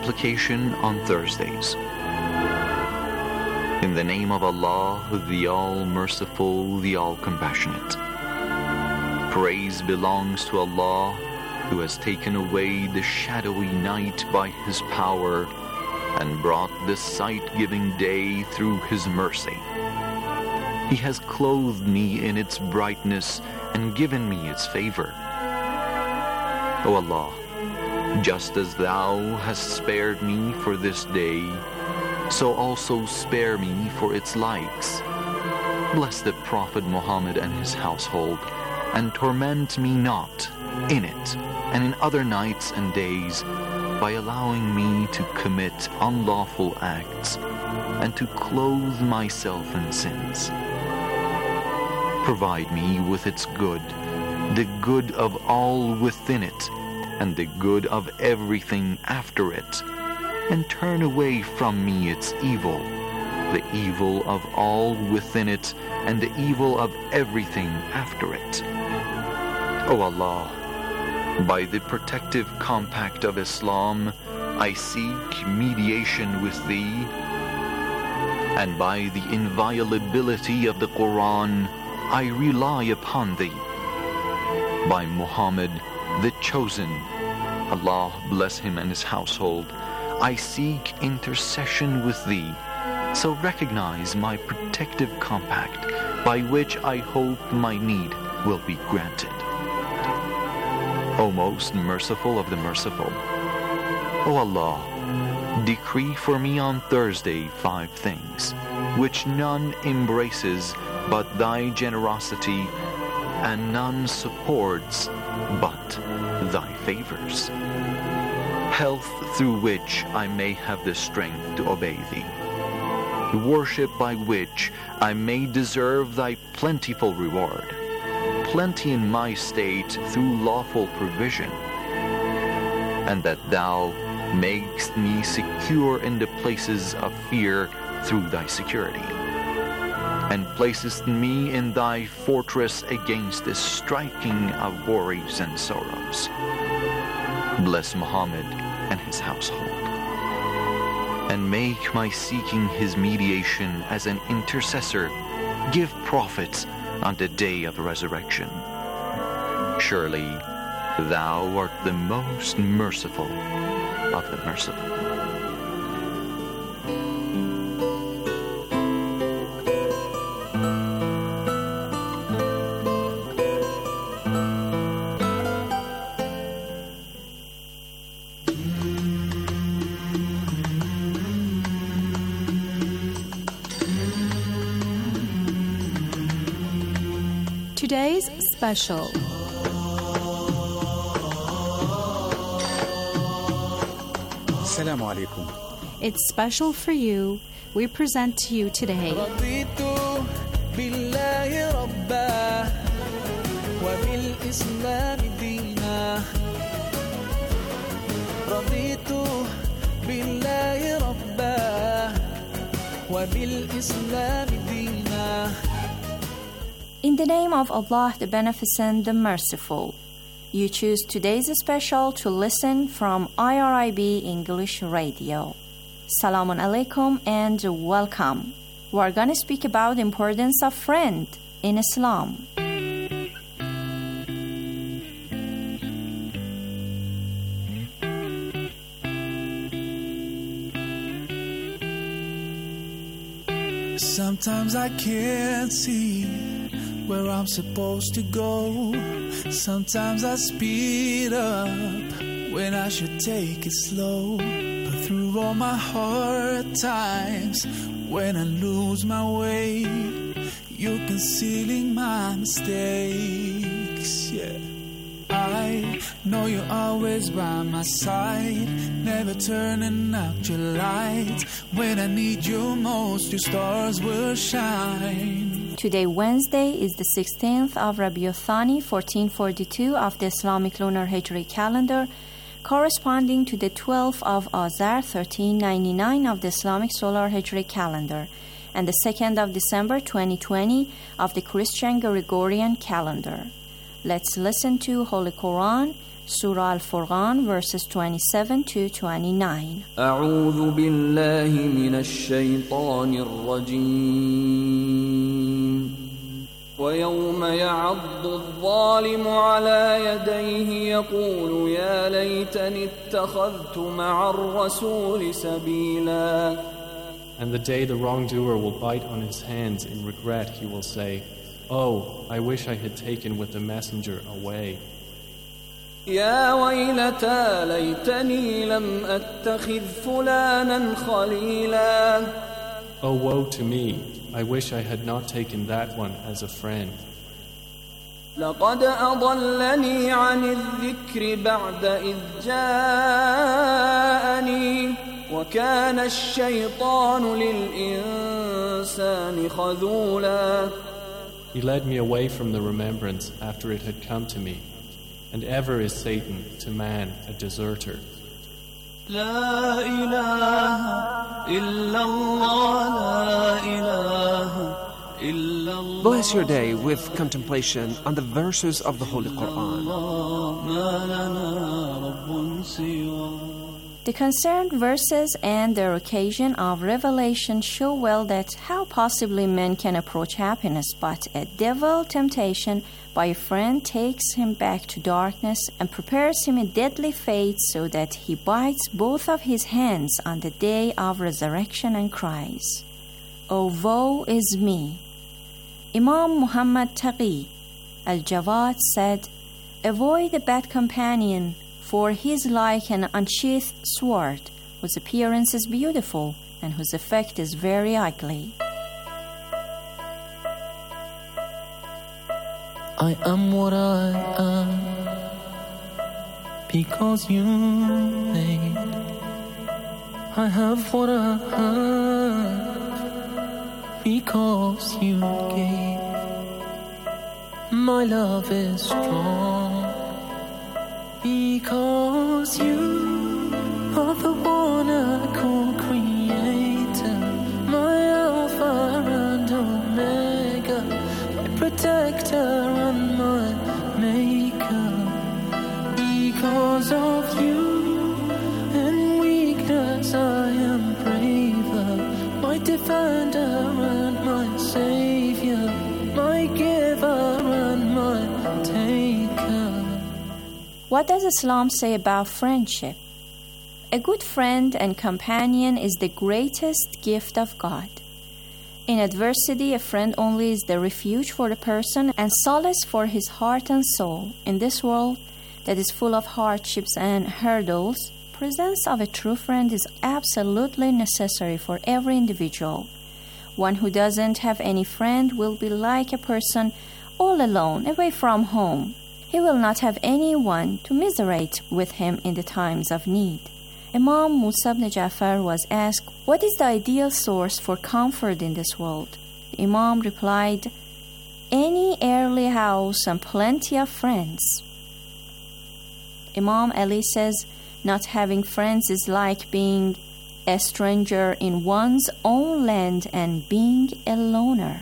supplication on Thursdays. In the name of Allah, the All-Merciful, the All-Compassionate. Praise belongs to Allah, who has taken away the shadowy night by His power and brought the sight-giving day through His mercy. He has clothed me in its brightness and given me its favor. O Allah, just as Thou hast spared me for this day, so also spare me for its likes. Bless the Prophet Muhammad and his household, and torment me not in it and in other nights and days by allowing me to commit unlawful acts and to clothe myself in sins. Provide me with its good, the good of all within it, and the good of everything after it, and turn away from me its evil, the evil of all within it, and the evil of everything after it. O Allah, by the protective compact of Islam, I seek mediation with Thee, and by the inviolability of the Quran, I rely upon Thee. By Muhammad, the Chosen, Allah bless him and his household, I seek intercession with Thee, so recognize my protective compact, by which I hope my need will be granted. O most merciful of the merciful, O Allah, decree for me on Thursday 5 things, which none embraces but Thy generosity, and none supports but Thy favors. Health through which I may have the strength to obey Thee. Worship by which I may deserve Thy plentiful reward. Plenty in my state through lawful provision. And that Thou makest me secure in the places of fear through Thy security. And placest me in Thy fortress against the striking of worries and sorrows. Bless Muhammad and his household, and make my seeking his mediation as an intercessor give profit on the day of resurrection. Surely Thou art the most merciful of the merciful. Today's special. Assalamu alaikum. It's special for you. We present to you today. In the name of Allah, the Beneficent, the Merciful. You choose today's special to listen from IRIB English Radio. Salamun alaikum and welcome. We are going to speak about the importance of friend in Islam. Sometimes I can't see where I'm supposed to go. Sometimes I speed up when I should take it slow. But through all my hard times, when I lose my way, you're concealing my mistakes, yeah. I know you're always by my side, never turning out your light. When I need you most, your stars will shine. Today, Wednesday, is the 16th of Rabiul Thani, 1442 of the Islamic Lunar Hijri calendar, corresponding to the 12th of Azar, 1399 of the Islamic Solar Hijri calendar, and the 2nd of December, 2020 of the Christian Gregorian calendar. Let's listen to Holy Quran Surah Al-Furqan, verses 27 to 29. أعوذ بالله من الشيطان الرجيم ويوم يعض الظالم على يديه يقول يا ليتني اتخذت مع الرسول سبيلا. And the day the wrongdoer will bite on his hands in regret, he will say, "Oh, I wish I had taken with the messenger away. يا ويلتى ليتني لم أتخذ فلانا خليلا. Oh, woe to me! I wish I had not taken that one as a friend. لقد أضلني عن الذكر بعد إذ جاءني وكان الشيطان للإنسان خذولا." He led me away from the remembrance after it had come to me, and ever is Satan to man a deserter. لا إله إلا الله لا إله إلا الله. Bless your day with contemplation on the verses of the Holy Quran. ما لنا رب سواه. The concerned verses and their occasion of revelation show well that how possibly man can approach happiness, but a devil temptation by a friend takes him back to darkness and prepares him a deadly fate so that he bites both of his hands on the day of resurrection and cries, "Oh, woe is me." Imam Muhammad Taqi al-Jawad said, "Avoid a bad companion, for he is like an unsheathed sword, whose appearance is beautiful and whose effect is very ugly." I am what I am because you made. I have what I have because you gave. My love is strong because you are the one I call creator, my Alpha and Omega, my protector and my maker. Because of you, in weakness I am braver, my defender and my savior, my giver and my taker. What does Islam say about friendship? A good friend and companion is the greatest gift of God. In adversity, a friend only is the refuge for the person and solace for his heart and soul. In this world that is full of hardships and hurdles, presence of a true friend is absolutely necessary for every individual. One who doesn't have any friend will be like a person all alone, away from home. He will not have anyone to commiserate with him in the times of need. Imam Musa ibn Ja'far was asked, "What is the ideal source for comfort in this world?" The Imam replied, "Any early house and plenty of friends." Imam Ali says, "Not having friends is like being a stranger in one's own land and being a loner."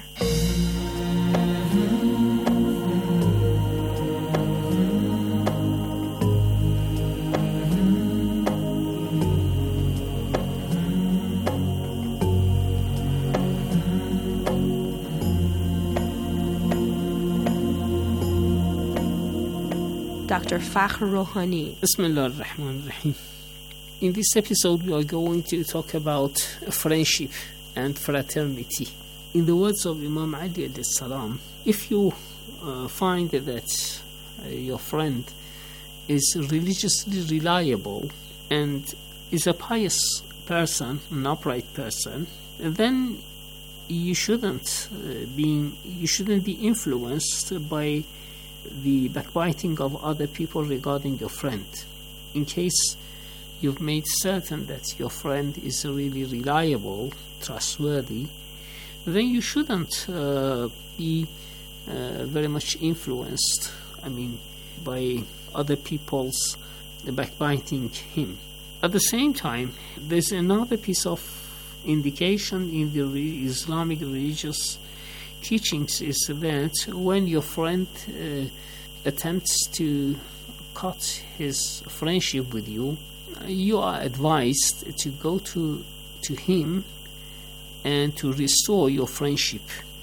Dr. Fakhr Rouhani. Bismillah ar-Rahman ar-Rahim. In this episode, we are going to talk about friendship and fraternity. In the words of Imam Ali alayhi salam, if you find that your friend is religiously reliable and is a pious person, an upright person, then you shouldn't be influenced by the backbiting of other people regarding your friend. In case you've made certain that your friend is really reliable, trustworthy, then you shouldn't be very much influenced, by other people's backbiting him. At the same time, there's another piece of indication in the Islamic religious teachings is that when your friend attempts to cut his friendship with you, you are advised to go to him and to restore your friendship.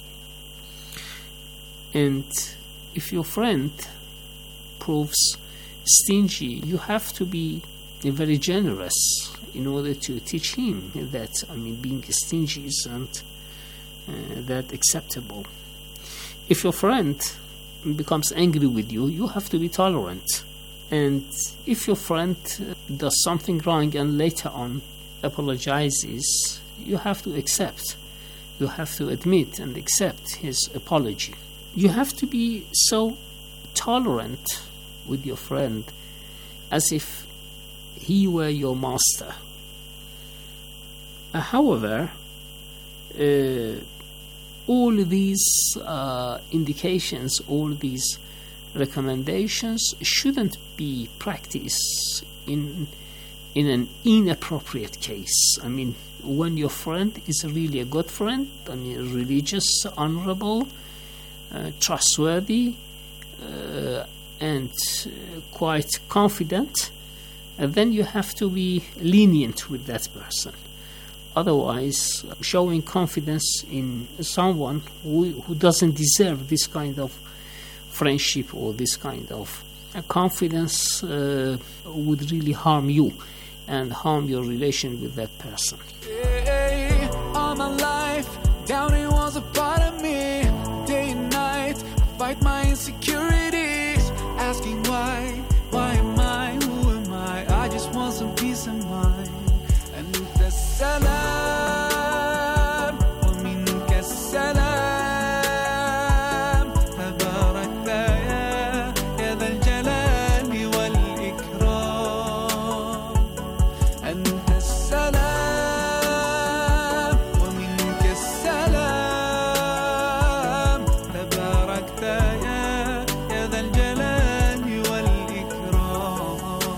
And if your friend proves stingy, you have to be very generous in order to teach him that, being stingy isn't that acceptable. If your friend becomes angry with you, you have to be tolerant. And if your friend does something wrong and later on apologizes, you have to accept. You have to admit and accept his apology. You have to be so tolerant with your friend as if he were your master. However, all these indications, all these recommendations shouldn't be practiced in an inappropriate case. When your friend is really a good friend, religious, honorable, trustworthy, and quite confident, then you have to be lenient with that person. Otherwise, showing confidence in someone who doesn't deserve this kind of friendship or this kind of confidence would really harm you and harm your relation with that person. Hey, all my life, doubting was a part of me. Day and night, fight my insecurities, asking why am I, who am I? I just want some peace of mind. And the salam, wa minka salam, tabarakta ya dha al-jalali wal-ikram. And the salam, wa minka salam, tabarakta ya dha al-jalali wal-ikram.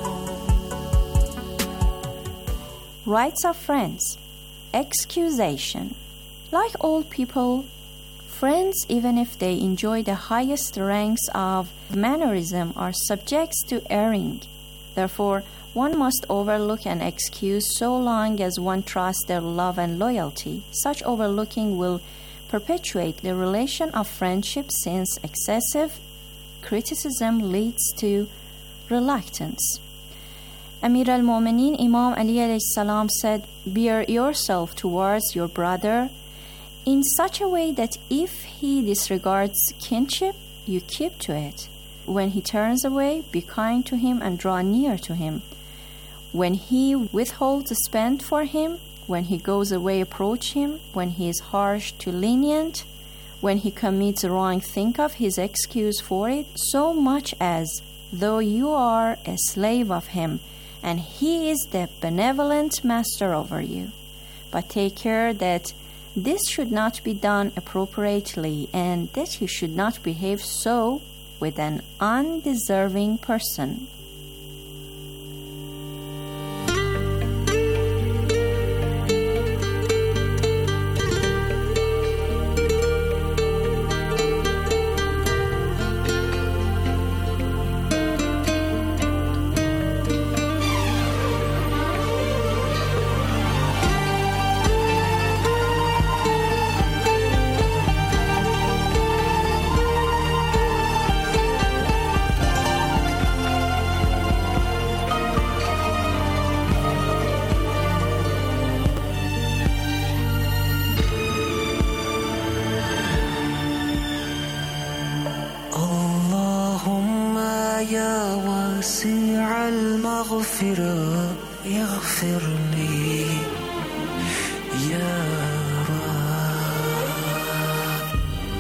Rights of friends. Excusation. Like all people, friends, even if they enjoy the highest ranks of mannerism, are subject to erring. Therefore, one must overlook an excuse so long as one trusts their love and loyalty. Such overlooking will perpetuate the relation of friendship, since excessive criticism leads to reluctance. Amir al-Mu'mineen Imam Ali alayhi salam said, "Bear yourself towards your brother in such a way that if he disregards kinship, you keep to it. When he turns away, be kind to him and draw near to him. When he withholds, spend for him. When he goes away, approach him. When he is harsh, to lenient. When he commits wrong, think of his excuse for it, so much as though you are a slave of him, and he is the benevolent master over you. But take care that this should not be done appropriately, and that you should not behave so with an undeserving person." يا واسع المغفرة اغفر لي يا رب.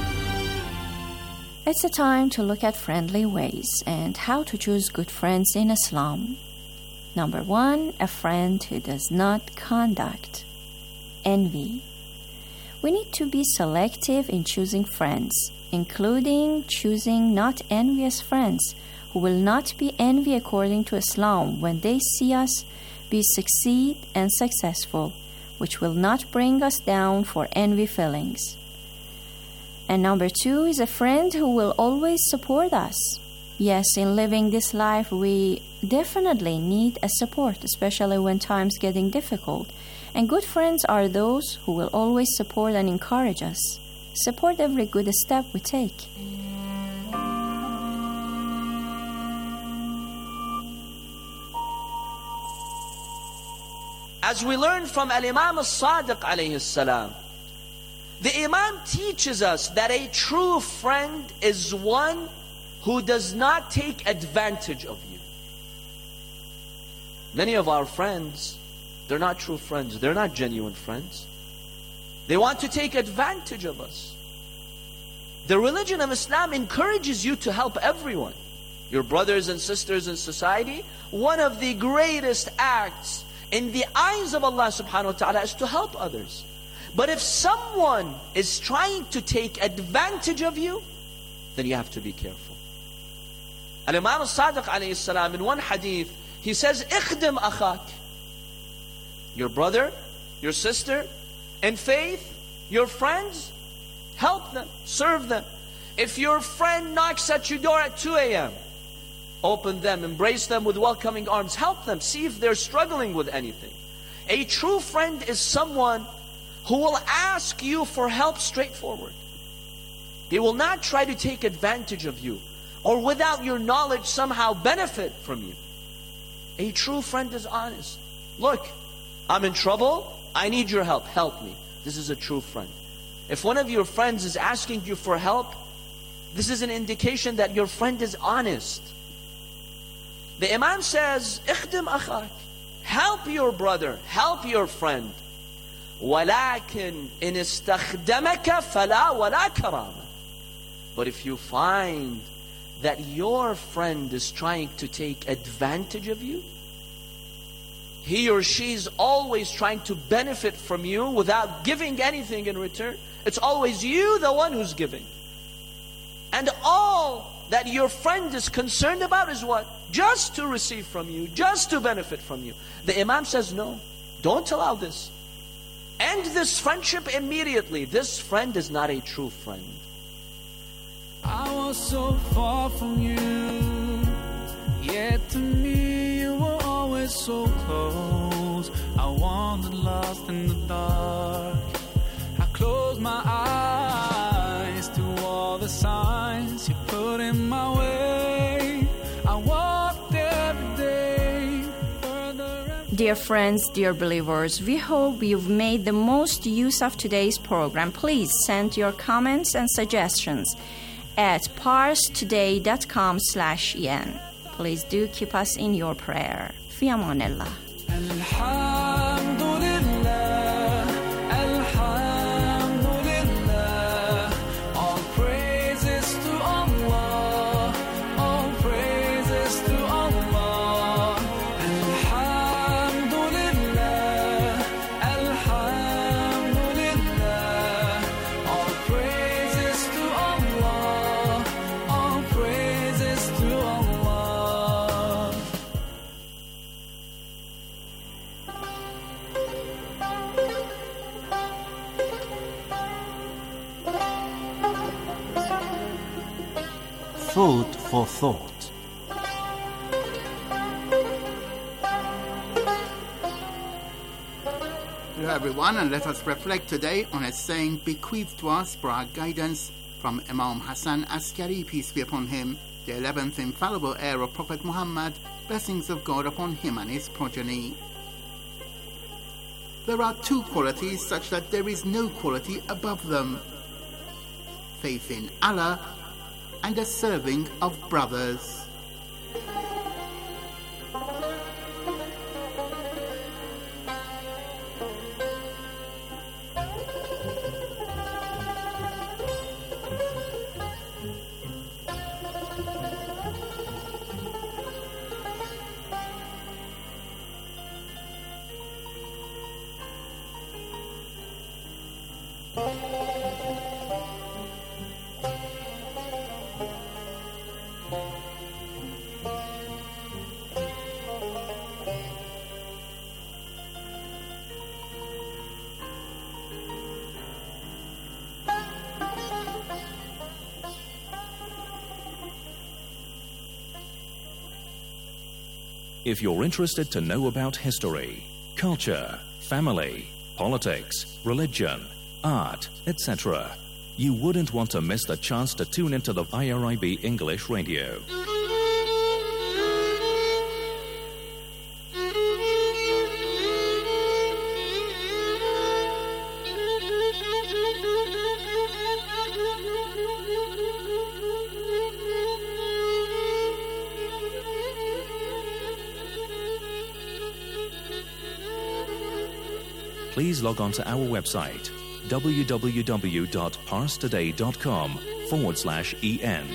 It's a time to look at friendly ways and how to choose good friends in Islam. Number 1, a friend who does not conduct envy. We need to be selective in choosing friends, including choosing not envious friends who will not be envy according to Islam when they see us succeed and successful, which will not bring us down for envy feelings. And number 2 is a friend who will always support us. Yes, in living this life, we definitely need a support, especially when times getting difficult. And good friends are those who will always support and encourage us. Support every good step we take. As we learn from Al-Imam As-Sadiq alayhi salam, the Imam teaches us that a true friend is one who does not take advantage of you. Many of our friends, they're not true friends. They're not genuine friends. They want to take advantage of us. The religion of Islam encourages you to help everyone. Your brothers and sisters in society, one of the greatest acts in the eyes of Allah subhanahu wa ta'ala is to help others. But if someone is trying to take advantage of you, then you have to be careful. Al-Imam As-Sadiq alayhi salam, in one hadith, he says, "Ikhdim akhak." Your brother, your sister, in faith, your friends, help them, serve them. If your friend knocks at your door at 2 a.m., open them, embrace them with welcoming arms, help them, see if they're struggling with anything. A true friend is someone who will ask you for help straightforward. He will not try to take advantage of you or without your knowledge somehow benefit from you. A true friend is honest. Look, I'm in trouble, I need your help, help me. This is a true friend. If one of your friends is asking you for help, this is an indication that your friend is honest. The Imam says, "Ikhdim akhak." Help your brother, help your friend. وَلَكِنْ إِنِ اسْتَخْدَمَكَ فَلَا وَلَا كَرَامَ. But if you find that your friend is trying to take advantage of you, he or she is always trying to benefit from you without giving anything in return, it's always you the one who's giving. And all that your friend is concerned about is what? Just to receive from you, just to benefit from you. The Imam says, no, don't allow this. End this friendship immediately. This friend is not a true friend. I was so far from you, yet to me you were always so close. I wandered lost in the dark. I closed my eyes to all the signs you put in my way. I walked every day further. Dear friends, dear believers, we hope you've made the most use of today's program. Please send your comments and suggestions at parstoday.com/en. Please do keep us in your prayer. Fi amanillah. All praises to Allah, all praises to Allah. Alhamdulillah, alhamdulillah. All praises to Allah, all praises to Allah. Food for thought. Hello everyone, and let us reflect today on a saying bequeathed to us for our guidance from Imam Hassan Askari, peace be upon him, the 11th infallible heir of Prophet Muhammad, blessings of God upon him and his progeny. There are two qualities such that there is no quality above them: faith in Allah and a serving of brothers. If you're interested to know about history, culture, family, politics, religion, art, etc., you wouldn't want to miss the chance to tune into the IRIB English Radio. Please log on to our website www.parstoday.com/en.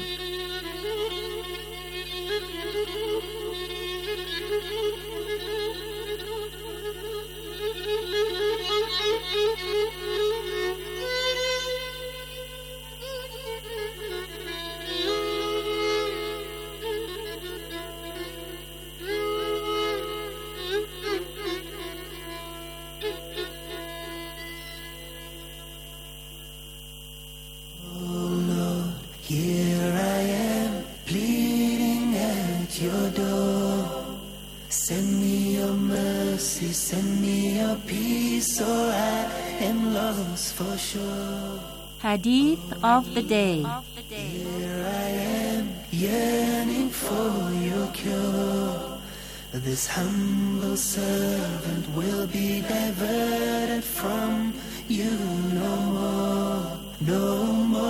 Hadith of the Day. Here I am, yearning for your cure. This humble servant will be diverted from you no more, no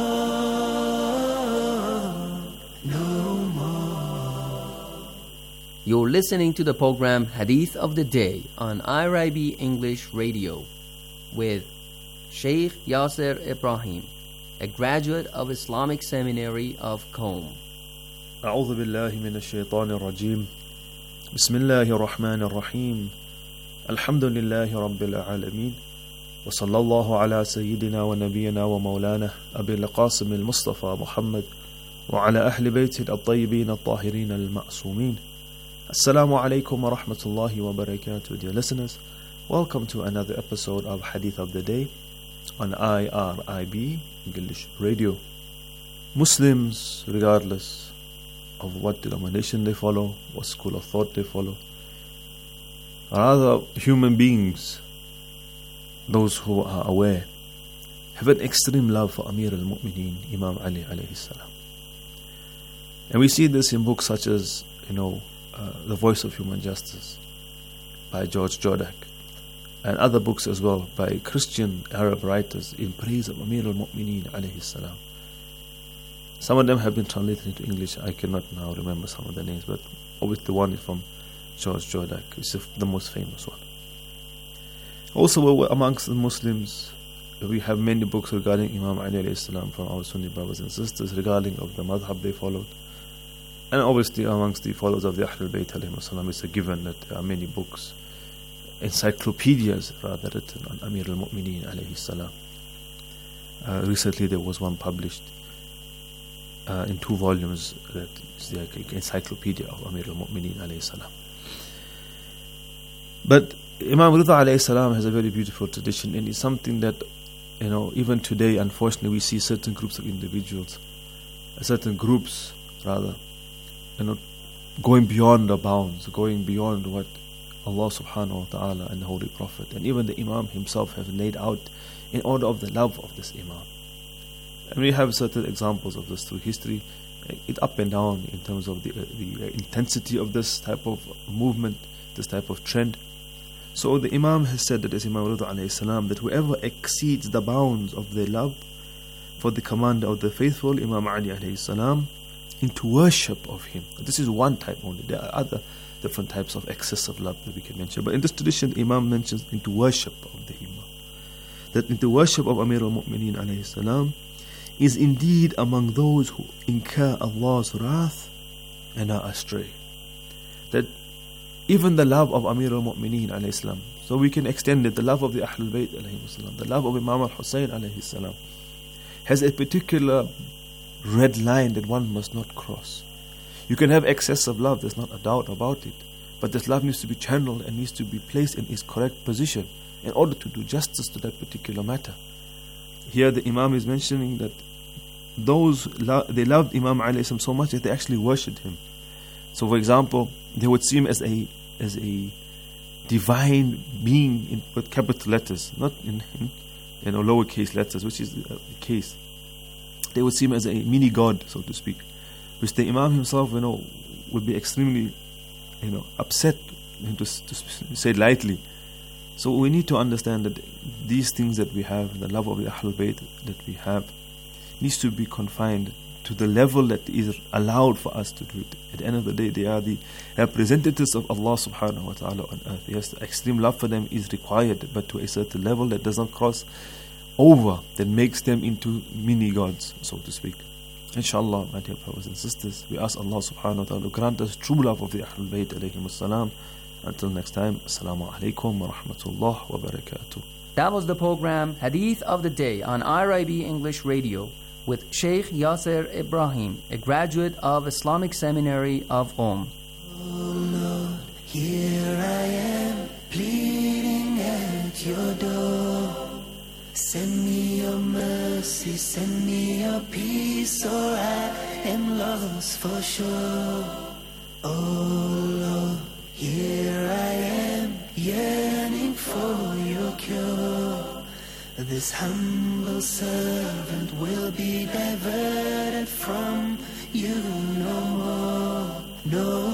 more, no more. You're listening to the program Hadith of the Day on IRIB English Radio with Sheikh Yasser Ibrahim, a graduate of Islamic Seminary of Qom. أعوذ بالله من الشيطان الرجيم. بسم الله الرحمن الرحيم. الحمد لله رب العالمين. وصلى الله على سيدنا ونبينا ومولانا أبي القاسم المصطفى محمد وعلى أهل بيته الطيبين الطاهرين المعصومين. Assalamu alaikum wa rahmatullahi wa barakatuh. Dear listeners, welcome to another episode of Hadith of the Day on IRIB English Radio. Muslims, regardless of what denomination they follow, what school of thought they follow, or other human beings, those who are aware, have an extreme love for Amir al-Mu'mineen, Imam Ali alayhi salam. And we see this in books such as, The Voice of Human Justice by George Jordak, and other books as well by Christian Arab writers in praise of Amir al-Mu'mineen alayhi salam. Some of them have been translated into English. I cannot now remember some of the names, but obviously the one is from George Jordak. It's the most famous one. Also, amongst the Muslims, we have many books regarding Imam Ali alayhi salam from our Sunni brothers and sisters regarding of the madhab they followed. And obviously amongst the followers of the Ahlul Bayt alayhi salam, it's a given that there are many books, encyclopedias rather, written on Amir al-Mu'mineen alayhi salam. Recently there was one published in 2 volumes, that is the encyclopedia of Amir al-Mu'mineen alayhi salam. But Imam Rida alayhi salam has a very beautiful tradition, and it's something that, even today, unfortunately, we see certain groups of individuals, certain groups rather, going beyond the bounds, going beyond what Allah subhanahu wa ta'ala and the Holy Prophet and even the Imam himself have laid out in order of the love of this Imam. And we have certain examples of this through history, it up and down in terms of the intensity of this type of movement, this type of trend. So the Imam has said, that is Imam Rida alayhi salam, that whoever exceeds the bounds of their love for the commander of the faithful, Imam Ali alayhi salam, into worship of him. This is one type only. There are other different types of excessive love that we can mention. But in this tradition, the Imam mentions into worship of the Imam. That into worship of Amir al-Mu'mineen alayhi salam is indeed among those who incur Allah's wrath and are astray. That even the love of Amir al-Mu'mineen alayhi salam, so we can extend it, the love of the Ahlul Bayt alayhi salam, the love of Imam al-Hussein alayhi salam, has a particular red line that one must not cross. You can have excessive love, there's not a doubt about it, but this love needs to be channeled and needs to be placed in its correct position in order to do justice to that particular matter. Here the Imam is mentioning that those they loved Imam alayhi salam so much that they actually worshipped him. So for example, they would see him as a divine being with capital letters, not in lowercase letters, which is the case. They would see him as a mini god, so to speak, which the Imam himself, would be extremely, upset, to say it lightly. So we need to understand that these things that we have, the love of the Ahlul Bayt that we have, needs to be confined to the level that is allowed for us to do it. At the end of the day, they are the representatives of Allah subhanahu wa ta'ala on earth. Yes, extreme love for them is required, but to a certain level that does not cross over, that makes them into mini gods, so to speak. Inshallah, my dear brothers and sisters, we ask Allah subhanahu wa ta'ala to grant us true love of the Ahlul Bayt alayhim as-salam. Until next time, Assalamu alaikum wa rahmatullah wa barakatuh. That was the program Hadith of the Day on IRIB English Radio with Sheikh Yasser Ibrahim, a graduate of Islamic Seminary of Qom. Oh Lord, here I am, pleading at your door. Send me your mercy, send me your peace, or I am lost for sure. Oh Lord, here I am, yearning for your cure. This humble servant will be diverted from you no more, no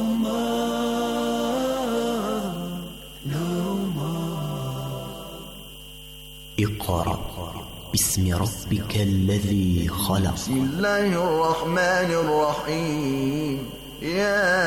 more, no more. اقرأ باسم ربك الذي خلق. بسم الله الرحمن الرحيم. يا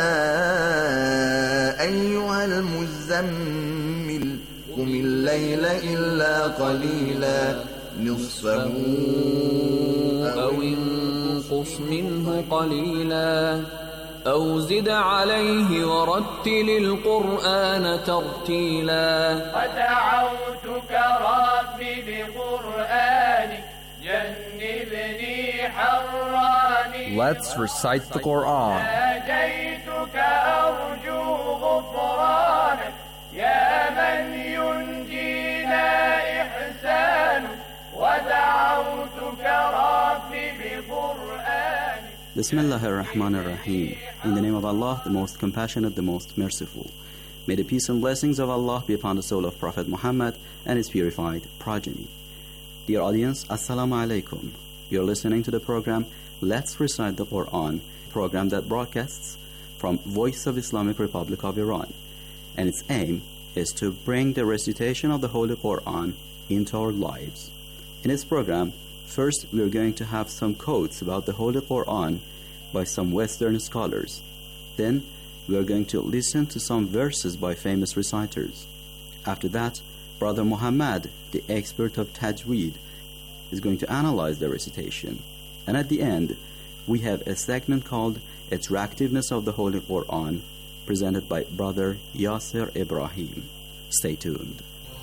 أيها المزمل قم الليل إلا قليلا نصفه أو انقص منه قليلا أو زد عليه ورتل القرآن ترتيلا ودعوتك ربي بقرآنك جنبني حراني. Let's recite the Quran. ناجيتك أرجو غفرانك يا من ينجينا إحسانك ودعوتك ربي بقرآنك. Bismillah ar-Rahman ar-Rahim. In the name of Allah, the most compassionate, the most merciful. May the peace and blessings of Allah be upon the soul of Prophet Muhammad and his purified progeny. Dear audience, Assalamu alaikum. You're listening to the program Let's Recite the Quran, a program that broadcasts from Voice of Islamic Republic of Iran. And its aim is to bring the recitation of the Holy Quran into our lives. In this program, first we're going to have some quotes about the Holy Quran by some Western scholars. Then we're going to listen to some verses by famous reciters. After that, Brother Muhammad, the expert of Tajweed, is going to analyze the recitation. And at the end, we have a segment called Attractiveness of the Holy Quran, presented by Brother Yasser Ibrahim. Stay tuned.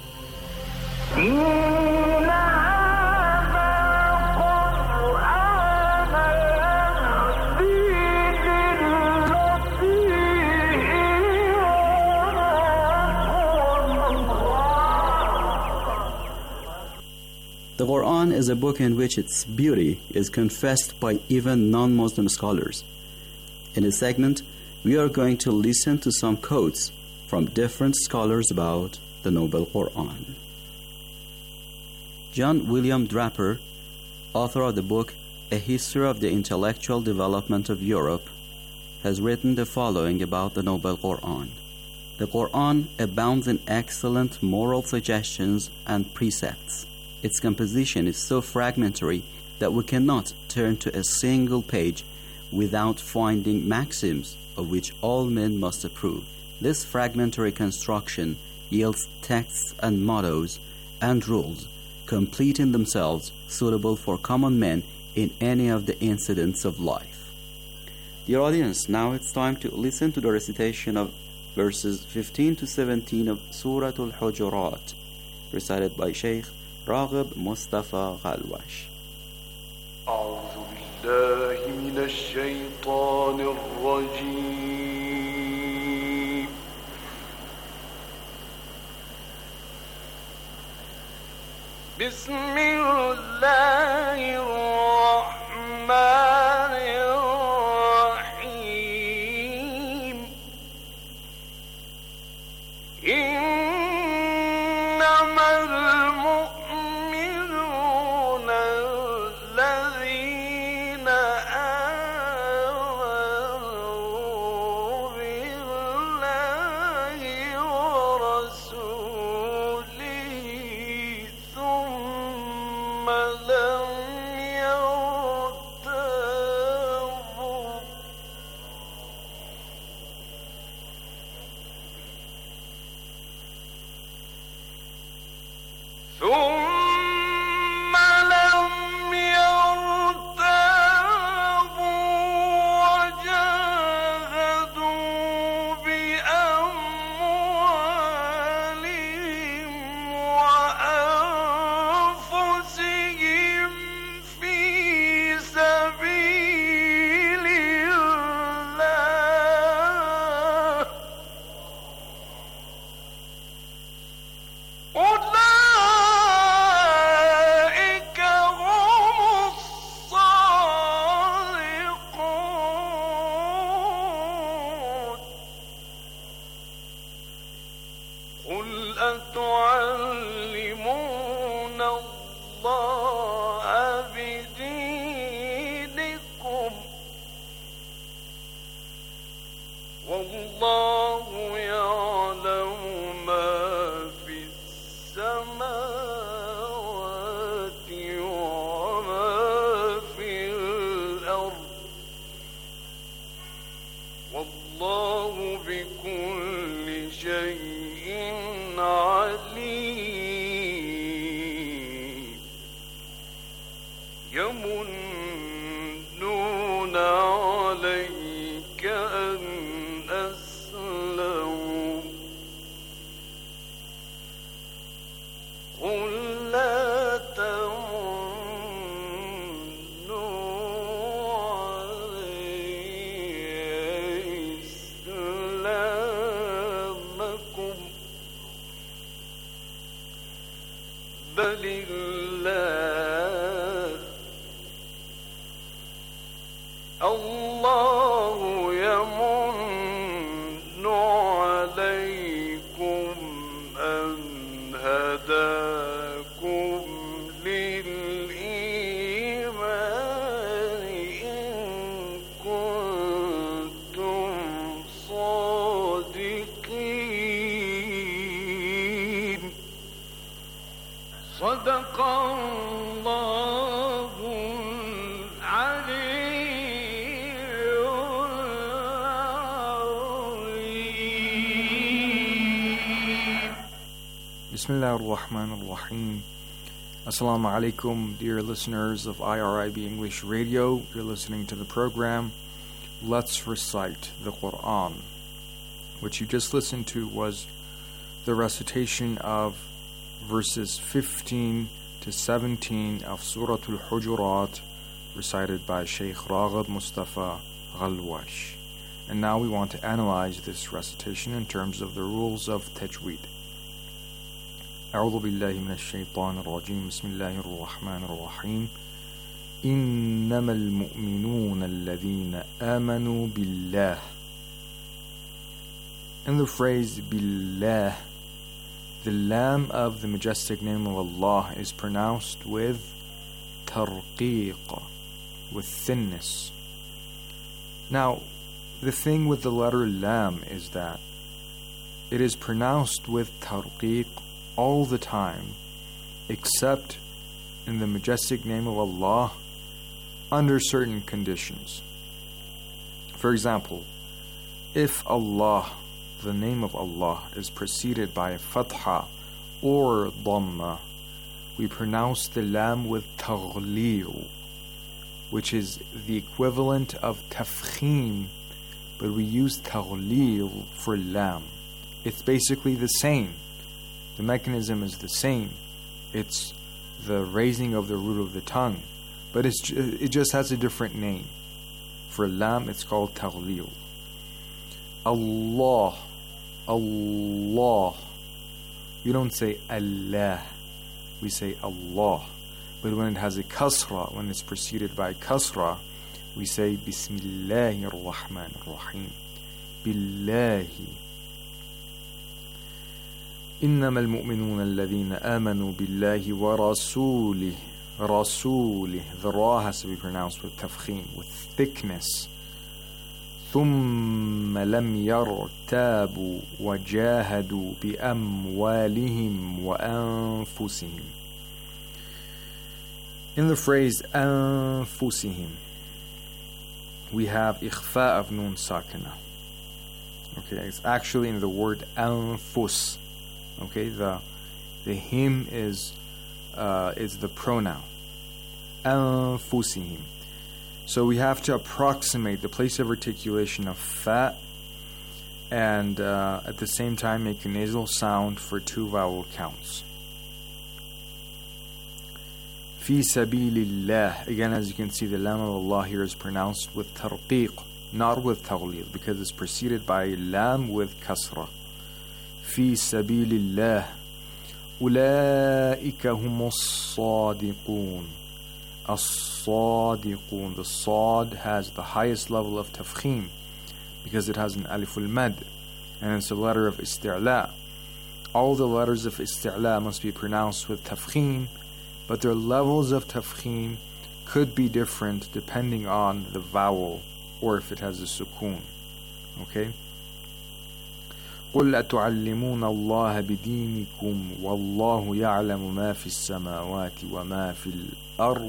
The Quran is a book in which its beauty is confessed by even non-Muslim scholars. In this segment, we are going to listen to some quotes from different scholars about the Noble Quran. John William Draper, author of the book A History of the Intellectual Development of Europe, has written the following about the Noble Quran. The Quran abounds in excellent moral suggestions and precepts. Its composition is so fragmentary that we cannot turn to a single page without finding maxims of which all men must approve. This fragmentary construction yields texts and mottos and rules, complete in themselves, suitable for common men in any of the incidents of life. Dear audience, now it's time to listen to the recitation of verses 15 to 17 of Surah Al-Hujurat, recited by Sheikh راغب مصطفى غلوش. أعوذ بالله من الشيطان الرجيم. بسم الله الرحمن الرحيم. Bismillah ar-Rahman ar-Rahim. Assalamu alaikum, dear listeners of IRIB English Radio. You're listening to the program Let's Recite the Quran. What you just listened to was the recitation of verses 15 to 17 of Surah Al-Hujurat, recited by Sheikh Raghad Mustafa Ghalwash. And now we want to analyze this recitation in terms of the rules of tajweed. أعوذ بالله من الشيطان الرجيم بسم الله الرحمن الرحيم إنما المؤمنون الذين آمنوا بالله. In the phrase billah, the lam of the majestic name of Allah is pronounced with tarqiq, with thinness. Now, the thing with the letter lam is that it is pronounced with tarqiq all the time, except in the majestic name of Allah under certain conditions. For example, if Allah, the name of Allah, is preceded by a fatha or dhamma, we pronounce the lam with taghleel, which is the equivalent of tafkhim, but we use taghleel for lam. It's basically the same. The mechanism is the same. It's the raising of the root of the tongue, but it just has a different name. For lam, it's called taghleel. Allah, Allah. We don't say Allah, we say Allah. But when it has a kasra, when it's preceded by kasra, we say Bismillahir Rahmanir Rahim. Billahi. إنما المؤمنون الذين آمنوا بالله ورسوله. رسوله. The ra has to be pronounced with tafkhim, with thickness. ثم لم يرتابوا وجاهدوا بأموالهم وأنفسهم. In the phrase أنفسهم, we have إخفاء of nun sakina. Okay, it's actually in the word أنفس. Okay, the him is the pronoun أنفسهم. So we have to approximate the place of articulation of fa, and at the same time make a nasal sound for 2 vowel counts. Fi sabilillah. Again, as you can see, the lam of Allah here is pronounced with tarqiq, not with taghlid, because it's preceded by lam with kasra. Fi sabilillah. Ulaika humus sadiqun. As-sadiqun. The sad has the highest level of tafkhim because it has an aliful mad, and it's a letter of isti'la. All the letters of isti'la must be pronounced with tafkhim, but their levels of tafkhim could be different depending on the vowel or if it has a sukoon. Okay? قُلْ أَتُعَلِّمُونَ اللَّهَ بِدِينِكُمْ وَاللَّهُ يَعْلَمُ مَا فِي السَّمَاوَاتِ وَمَا فِي الْأَرْضِ.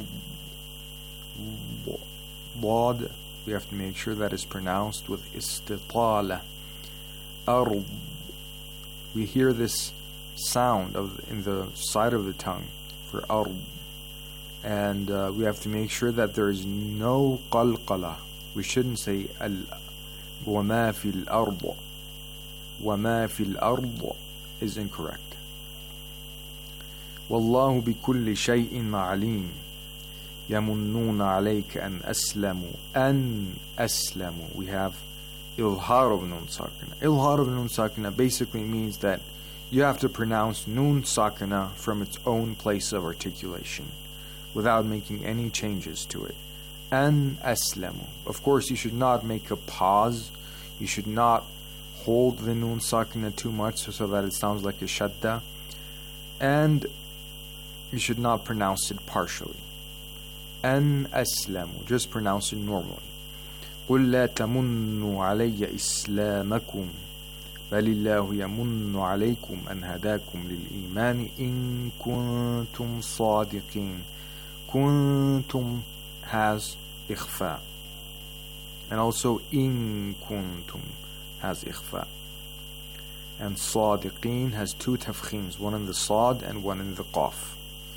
ضاد, we have to make sure that is pronounced with istitala. Arb. We hear this sound in the side of the tongue for arb, and we have to make sure that there is no qalqala. We shouldn't say al. وَمَا فِي الْأَرْضِ. وَمَا فِي الْأَرْضِ is incorrect. وَاللَّهُ بِكُلِّ شَيْءٍ عَلِيمٌ. يَمُنُّونَ عَلَيْكَ أَنْ أَسْلَمُوا. We have ilhar of nun sakina. Ilhar of nun sakina basically means that you have to pronounce nun sakina from its own place of articulation without making any changes to it. An aslamu. Of course, you should not make a pause. You should not hold the nun sakina too much so that it sounds like a shadda. And you should not pronounce it partially. An aslamu. Just pronounce it normally. قُلْ لَا تَمُنُّوا عَلَيَّ إِسْلَامَكُمْ بَلِ اللَّهُ يَمُنُّ عَلَيْكُمْ أَنْ هَدَاكُمْ لِلْإِيمَانِ إِن كُنتُمْ صَادِقِينَ. كُنتُمْ has إخفاء, and also إِن كُنتُمْ has إخفاء, and صَادِقِين has 2 tafkhims, one in the sad and one in the qaf.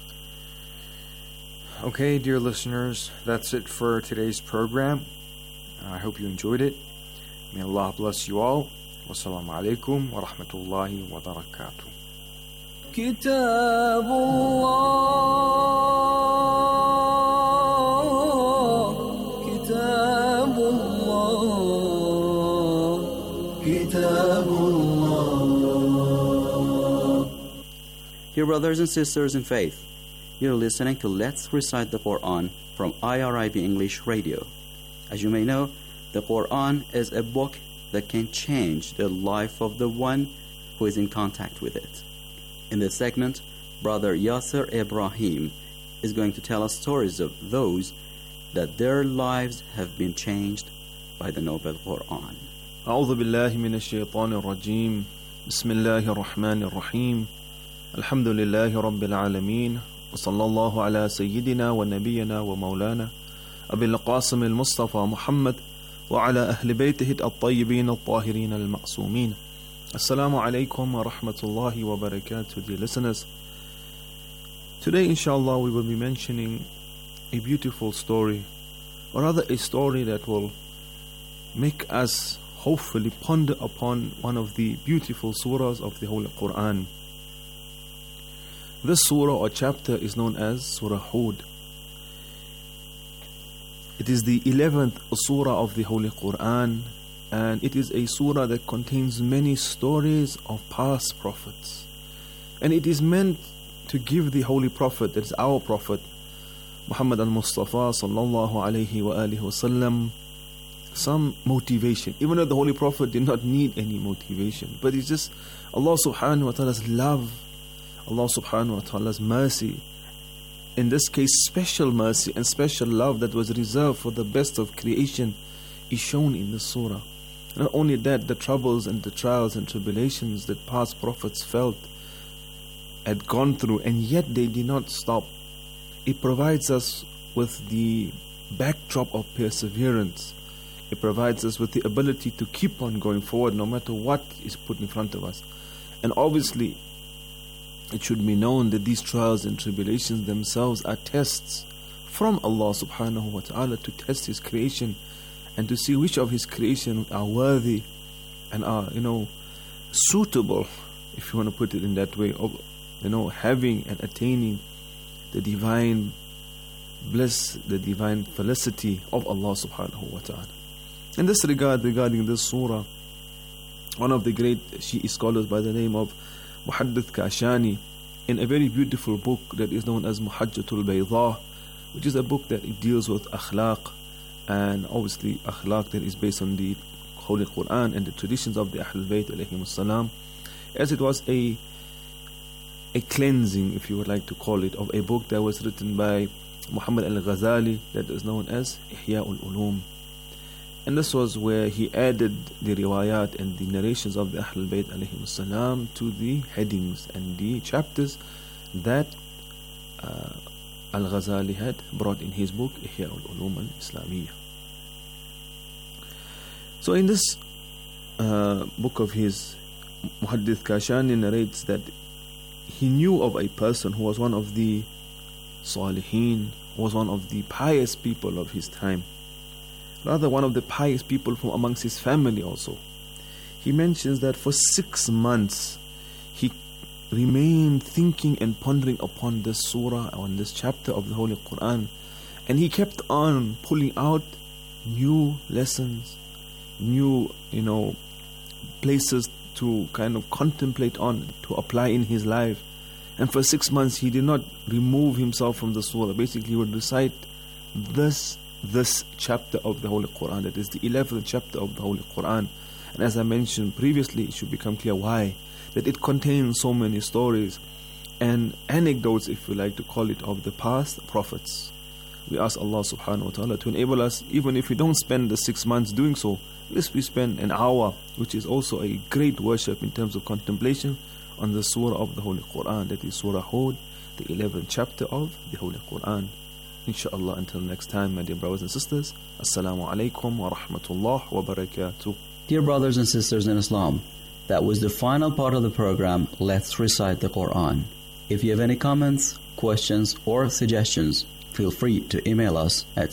Okay, dear listeners, that's it for today's program. I hope you enjoyed it. May Allah bless you all. Wassalamu alaikum wa rahmatullahi wa barakatuh. Dear brothers and sisters in faith, you're listening to Let's Recite the Quran from IRIB English Radio. As you may know, the Quran is a book that can change the life of the one who is in contact with it. In this segment, Brother Yasser Ibrahim is going to tell us stories of those that their lives have been changed by the noble Quran. أعوذ بالله من الشيطان الرجيم. بسم الله الرحمن الرحيم. الحمد لله رب العالمين. وصلى الله على سيدنا ونبينا ومولانا أبي القاسم المصطفى محمد وعلى أهل بيته الطيبين الطاهرين المعصومين. Assalamu alaikum wa rahmatullahi wa barakatuh, dear listeners. Today, inshallah, we will be mentioning a beautiful story, or rather a story that will make us hopefully ponder upon one of the beautiful surahs of the Holy Quran. This surah or chapter is known as Surah Hud. It is the 11th surah of the Holy Quran, and it is a surah that contains many stories of past prophets. And it is meant to give the Holy Prophet, that is our Prophet, Muhammad al-Mustafa sallallahu alayhi wa alihi wasallam, some motivation. Even though the Holy Prophet did not need any motivation, but it's just Allah subhanahu wa ta'ala's love, Allah subhanahu wa ta'ala's mercy, in this case special mercy and special love that was reserved for the best of creation, is shown in the surah. Not only that, the troubles and the trials and tribulations that past prophets felt, had gone through, and yet they did not stop. it provides us with the backdrop of perseverance. It provides us with the ability to keep on going forward no matter what is put in front of us. And obviously, it should be known that these trials and tribulations themselves are tests from Allah subhanahu wa ta'ala to test His creation and to see which of His creation are worthy and are, suitable, if you want to put it in that way, of, having and attaining the divine bliss, the divine felicity of Allah subhanahu wa ta'ala. In this regard, regarding this surah, one of the great Shi'i scholars by the name of Muhaddith Kashani, in a very beautiful book that is known as Muhajjatul Baydah, which is a book that it deals with akhlaq, and obviously akhlaq that is based on the Holy Quran and the traditions of the Ahlul Bayt alayhimus salam, as it was a cleansing, if you would like to call it, of a book that was written by Muhammad al-Ghazali that is known as Ihya'ul Ulum. And this was where he added the riwayat and the narrations of the Ahlul Bayt alayhimus salam to the headings and the chapters that Al-Ghazali had brought in his book Ihya'ul Ulum al-Islamiyya. So in this book of his, Muhaddith Kashani narrates that he knew of a person who was one of the Salihin, who was one of the pious people of his time, rather one of the pious people from amongst his family also. He mentions that for 6 months he remained thinking and pondering upon this surah, on this chapter of the Holy Quran, and he kept on pulling out new lessons, new places to kind of contemplate on, to apply in his life. And for 6 months he did not remove himself from the surah. Basically he would recite this chapter of the Holy Quran, that is the 11th chapter of the Holy Quran. And as I mentioned previously, it should become clear why, that it contains so many stories and anecdotes, if you like to call it, of the past prophets. We ask Allah subhanahu wa ta'ala to enable us, even if we don't spend the 6 months doing so, at least we spend an hour, which is also a great worship in terms of contemplation on the surah of the Holy Quran, that is Surah Hud, the 11th chapter of the Holy Quran. Inshallah, until next time, my dear brothers and sisters, Assalamu alaikum wa rahmatullah wa barakatuh. Dear brothers and sisters in Islam, that was the final part of the program, Let's Recite the Quran. If you have any comments, questions, or suggestions, feel free to email us at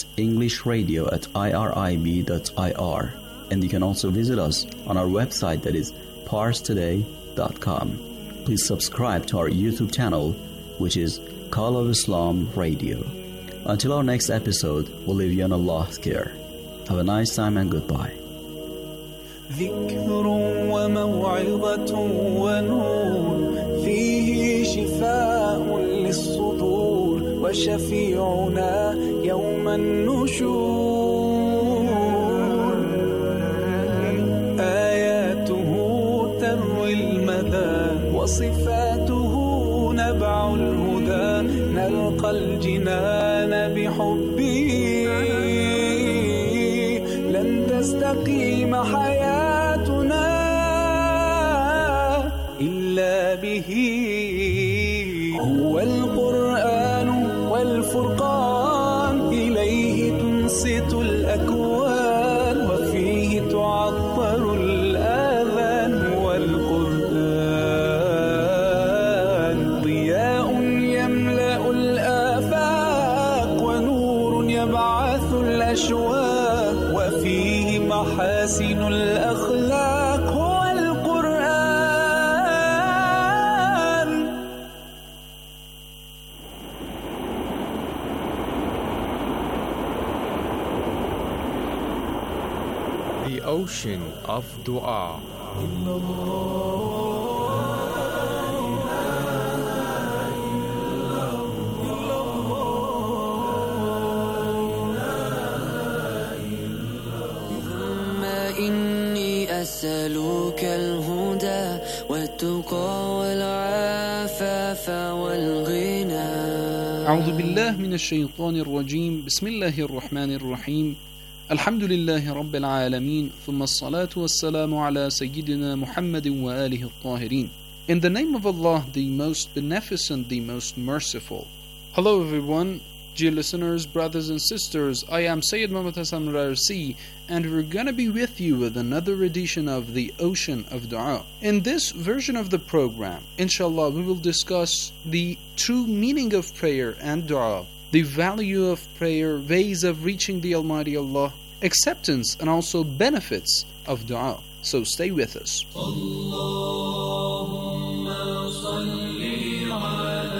englishradio@irib.ir. And you can also visit us on our website, that is parstoday.com. Please subscribe to our YouTube channel, which is Call of Islam Radio. Until our next episode, we'll leave you on Allah's care. Have a nice time and goodbye. ذكر وموعظة ونور فيه شفاء للصدور وشفيعنا يوم النشور آياته تروي المدى وصفاته نبع الهدى نلقى الجنان بحبه لن تستقيم حياتنا إلا به هو القرآن والفرقان إليه تنصت الأكوان وفيه تعطر الآذان والقرآن ضياء يملأ الآفاق ونور يبعث الأشواق وفيه محاسن الأخلاق هو القرآن. The ocean of dua. إني أسألك الهدى والتقى والعفاف والغنى. أعوذ بالله من الشيطان الرجيم. بسم الله الرحمن الرحيم. الحمد لله رب العالمين ثم الصلاة والسلام على سيدنا محمد وآله الطاهرين. In the name of Allah, the most beneficent, the most merciful. Hello everyone, dear listeners, brothers and sisters. I am Sayyid Muhammad Hassan Rarsi, and we're gonna be with you with another edition of the Ocean of Dua. In this version of the program, inshallah, we will discuss the true meaning of prayer and dua, the value of prayer, ways of reaching the Almighty Allah, acceptance and also benefits of dua. So stay with us. Allahumma salli ala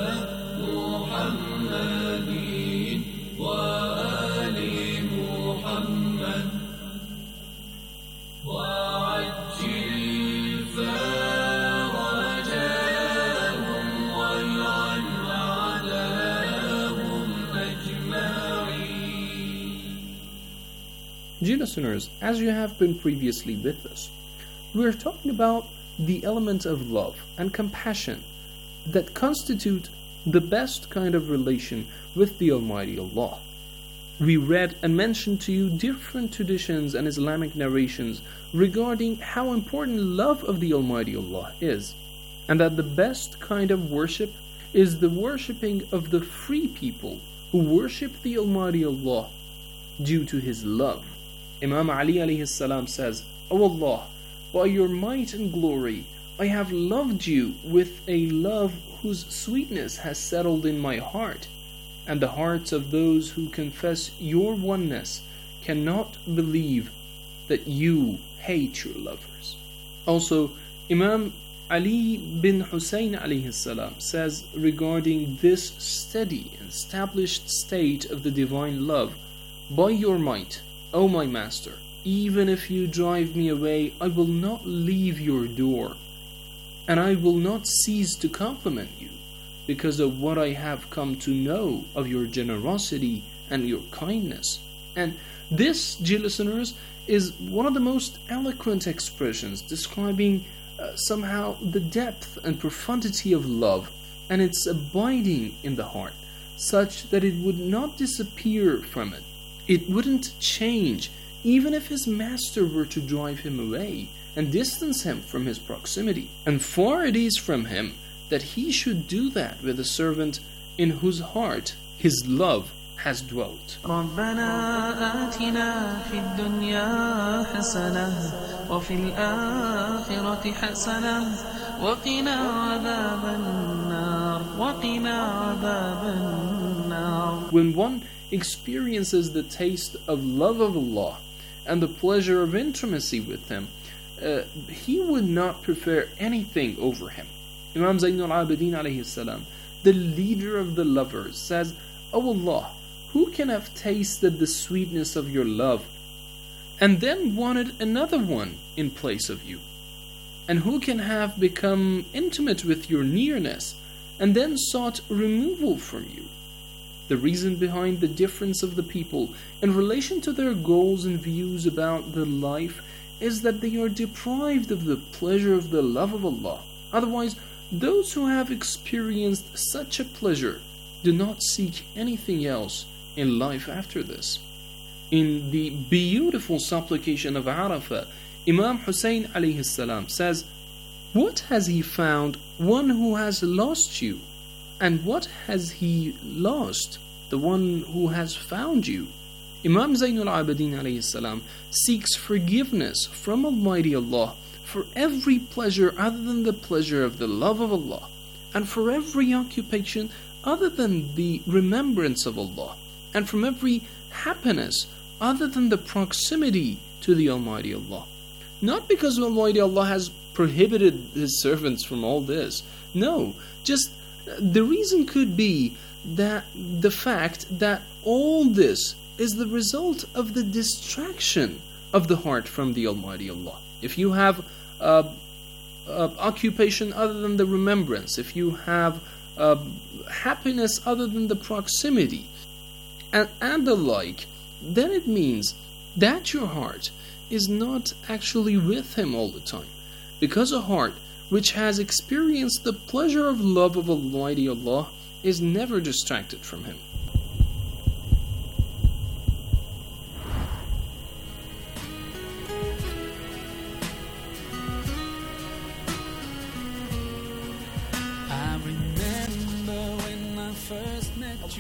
Dear listeners, as you have been previously with us, we are talking about the element of love and compassion that constitute the best kind of relation with the Almighty Allah. We read and mentioned to you different traditions and Islamic narrations regarding how important love of the Almighty Allah is, and that the best kind of worship is the worshipping of the free people who worship the Almighty Allah due to His love. Imam Ali alayhi salam says, O Allah, by your might and glory, I have loved you with a love whose sweetness has settled in my heart, and the hearts of those who confess your oneness cannot believe that you hate your lovers. Also, Imam Ali bin Hussein alayhi salam says regarding this steady and established state of the divine love, by your might, O my master, even if you drive me away, I will not leave your door, and I will not cease to compliment you because of what I have come to know of your generosity and your kindness. And this, dear listeners, is one of the most eloquent expressions describing somehow the depth and profundity of love and its abiding in the heart, such that it would not disappear from it. It wouldn't change even if his master were to drive him away and distance him from his proximity. And far it is from him that he should do that with a servant in whose heart his love has dwelt. ربنا آتنا في الدنيا حسنة وفي الآخرة حسنة وقنا عذاب النار وقنا عذاب النار. When one experiences the taste of love of Allah and the pleasure of intimacy with Him, he would not prefer anything over Him. Imam Zayn al-Abidin alayhi salam, the leader of the lovers, says, O Allah, who can have tasted the sweetness of your love and then wanted another one in place of you? And who can have become intimate with your nearness and then sought removal from you? The reason behind the difference of the people in relation to their goals and views about the life is that they are deprived of the pleasure of the love of Allah. Otherwise, those who have experienced such a pleasure do not seek anything else in life after this. In the beautiful supplication of Arafah, Imam Hussein alayhi salam says, what has he found one who has lost you? And what has he lost? The one who has found you. Imam Zaynul Abidin alayhi salam seeks forgiveness from Almighty Allah for every pleasure other than the pleasure of the love of Allah, and for every occupation other than the remembrance of Allah, and from every happiness other than the proximity to the Almighty Allah. Not because Almighty Allah has prohibited His servants from all this. No, just the reason could be that the fact that all this is the result of the distraction of the heart from the Almighty Allah. If you have occupation other than the remembrance, if you have happiness other than the proximity, and the like, then it means that your heart is not actually with Him all the time. Because a heart which has experienced the pleasure of love of Almighty Allah is never distracted from Him. I remember when I first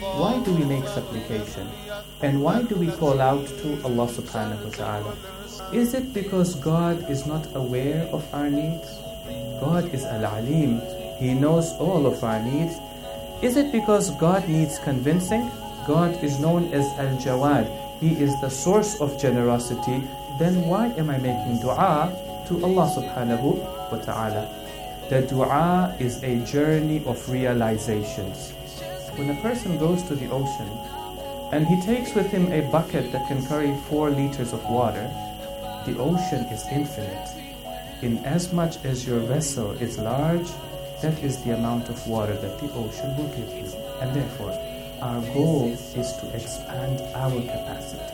Why do we make supplication? And why do we call out to Allah subhanahu wa ta'ala? Is it because God is not aware of our needs? God is Al-Alim. He knows all of our needs. Is it because God needs convincing? God is known as Al-Jawad. He is the source of generosity. Then why am I making dua to Allah subhanahu wa ta'ala? The dua is a journey of realizations. When a person goes to the ocean and he takes with him a bucket that can carry 4 liters of water, the ocean is infinite. In as much as your vessel is large, that is the amount of water that the ocean will give you. And therefore, our goal is to expand our capacity.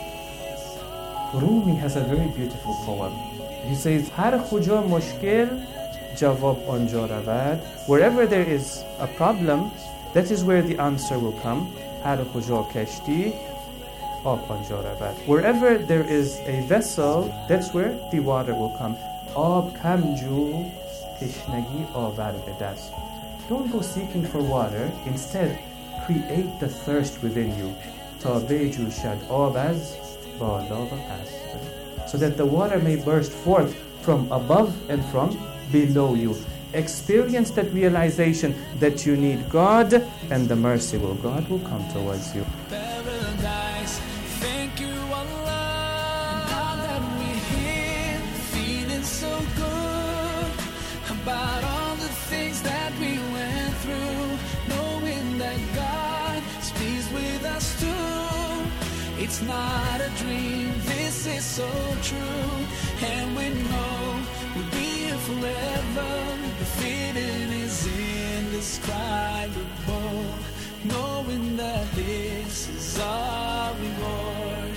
Rumi has a very beautiful poem. He says, Har khuja mushkil jawab anja ravad. Wherever there is a problem, that is where the answer will come. Har khuja kashti ab anja ravad. Wherever there is a vessel, that's where the water will come. Ab kamju tishnagi avar bedast. Don't go seeking for water. Instead, create the thirst within you. Ta beju shad ab az bala va past. So that the water may burst forth from above and from below you. Experience that realization that you need God, and the merciful God will come towards you. Paradise, thank you Allah. Now that we're here, feeling so good about all the things that we went through, knowing that God is pleased with us too. It's not a dream, this is so true, and we know we'll be here forever. The feeling is indescribable, knowing that this is our reward.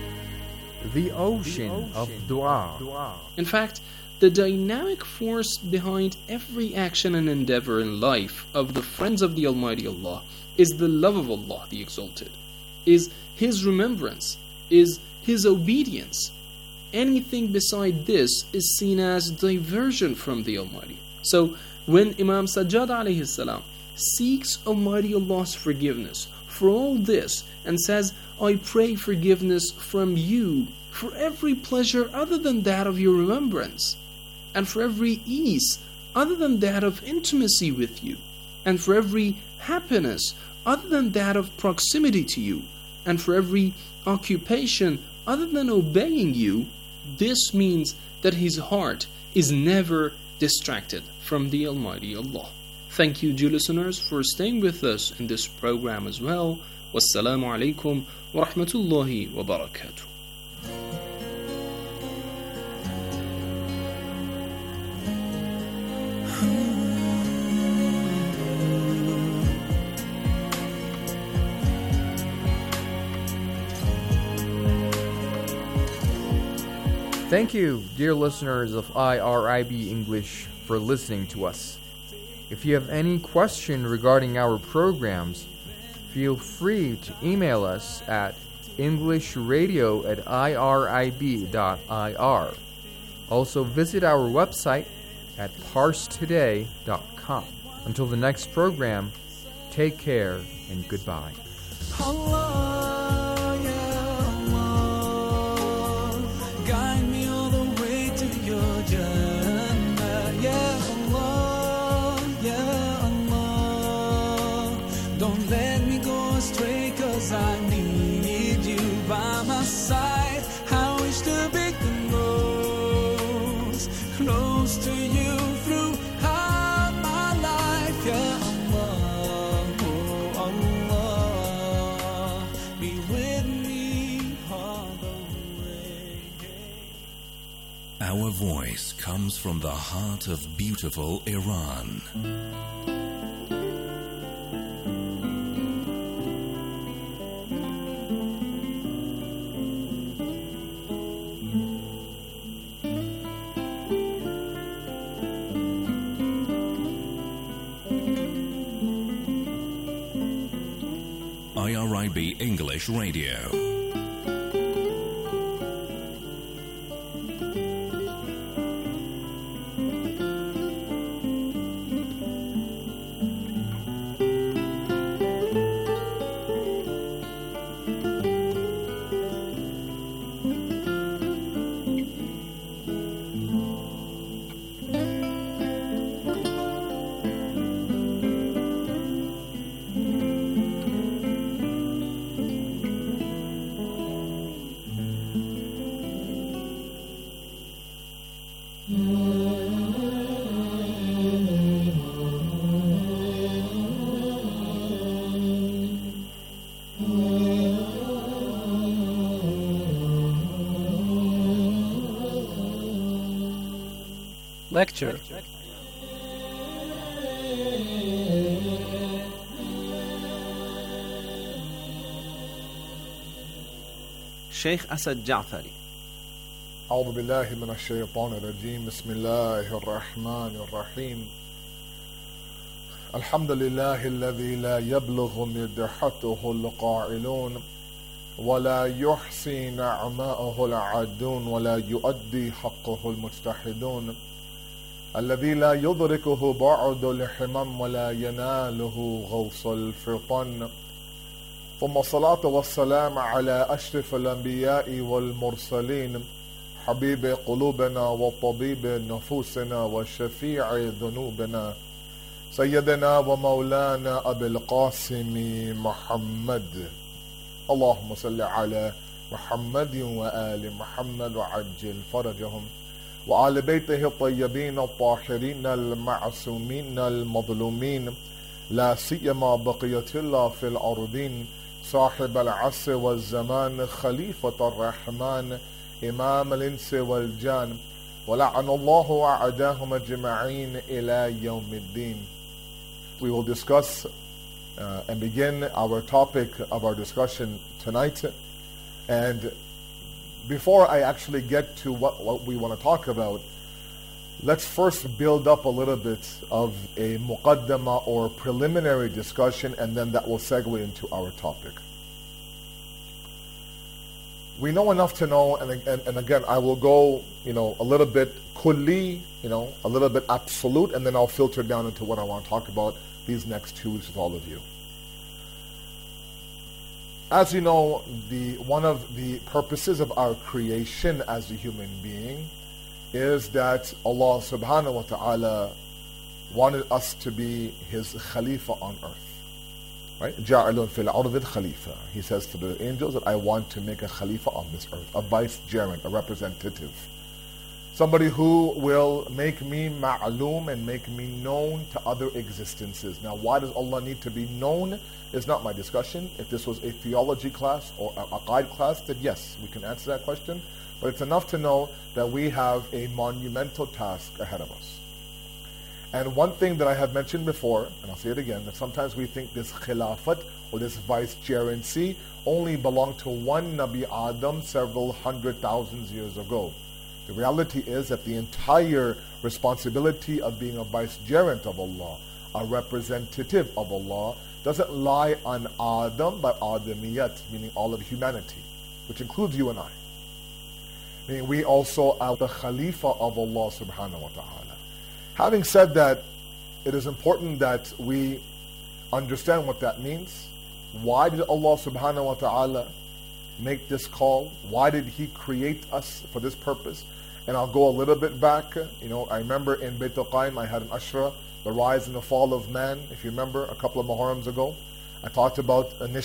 The ocean of dua. In fact, the dynamic force behind every action and endeavor in life of the friends of the Almighty Allah is the love of Allah the Exalted, is His remembrance, is His obedience. Anything beside this is seen as diversion from the Almighty. So when Imam Sajjad alayhi salam seeks Almighty Allah's forgiveness for all this and says, I pray forgiveness from you for every pleasure other than that of your remembrance, and for every ease other than that of intimacy with you, and for every happiness other than that of proximity to you, and for every occupation other than obeying you, this means that his heart is never distracted from the Almighty Allah. Thank you, dear listeners, for staying with us in this program as well. Wassalamu alaikum wa rahmatullahi wa barakatuh. Thank you, dear listeners of IRIB English, for listening to us. If you have any question regarding our programs, feel free to email us at englishradio@irib.ir. Also visit our website at parstoday.com. Until the next program, take care and goodbye. Allah, yeah, Allah, guide me all the way to your Jannah. Yeah, Allah, yeah, Allah, don't let me go astray, 'cause I need you by my side. I wish to be close to you throughout my life. Yeah, Allah, oh Allah, be with me all the way. Our voice comes from the heart of beautiful Iran. IRIB English Radio. Lecture. Sheikh Asad Ja'fari. أعوذ بالله من الشيطان الرجيم بسم الله الرحمن الرحيم الحمد لله الذي لا يبلغ مدحته القائلون ولا يحصي نعماءه العادون ولا يؤدي حقه المجتهدون الذي لا يدركه بعد الحمم ولا يناله غوص الفطن ثم الصلاة والسلام على أشرف الأنبياء والمرسلين حبيب قلوبنا وطبيب نفوسنا وشفيع ذنوبنا سيدنا ومولانا أبي القاسم محمد اللهم صل على محمد وآل محمد وعجل فرجهم وآل بيته الطيبين الطاهرين المعصومين المظلومين لا سيما بقية الله في الأرضين صاحب العصر والزمان خليفة الرحمن إمام الإنس والجان ولعن الله أعداهم أجمعين إلى يوم الدين. We will discuss and begin our topic of our discussion tonight. And before I actually get to what we want to talk about, let's first build up a little bit of a muqaddama or preliminary discussion, and then that will segue into our topic. We know enough to know, and again, I will go, a little bit kulli, a little bit absolute, and then I'll filter down into what I want to talk about these next 2 weeks with all of you. As you know, one of the purposes of our creation as a human being is that Allah subhanahu wa ta'ala wanted us to be His Khalifa on earth. Right? Ja'ilun fil ardi khalifa. He says to the angels that I want to make a Khalifa on this earth, a vicegerent, a representative. Somebody who will make me ma'aloom and make me known to other existences. Now, why does Allah need to be known is not my discussion. If this was a theology class or a aqaid class, then yes, we can answer that question. But it's enough to know that we have a monumental task ahead of us. And one thing that I have mentioned before, and I'll say it again, that sometimes we think this khilafat or this vicegerency only belonged to one Nabi Adam several 100,000 years ago. The reality is that the entire responsibility of being a vicegerent of Allah, a representative of Allah, doesn't lie on Adam but Adamiyat, meaning all of humanity, which includes you and I. Meaning we also are the Khalifa of Allah subhanahu wa ta'ala. Having said that, it is important that we understand what that means. Why did Allah subhanahu wa ta'ala make this call? Why did He create us for this purpose? And I'll go a little bit back. I remember in Bayt al-Qaim I had an ashra, the rise and the fall of man. If you remember, a couple of Muharrams ago, I talked about initially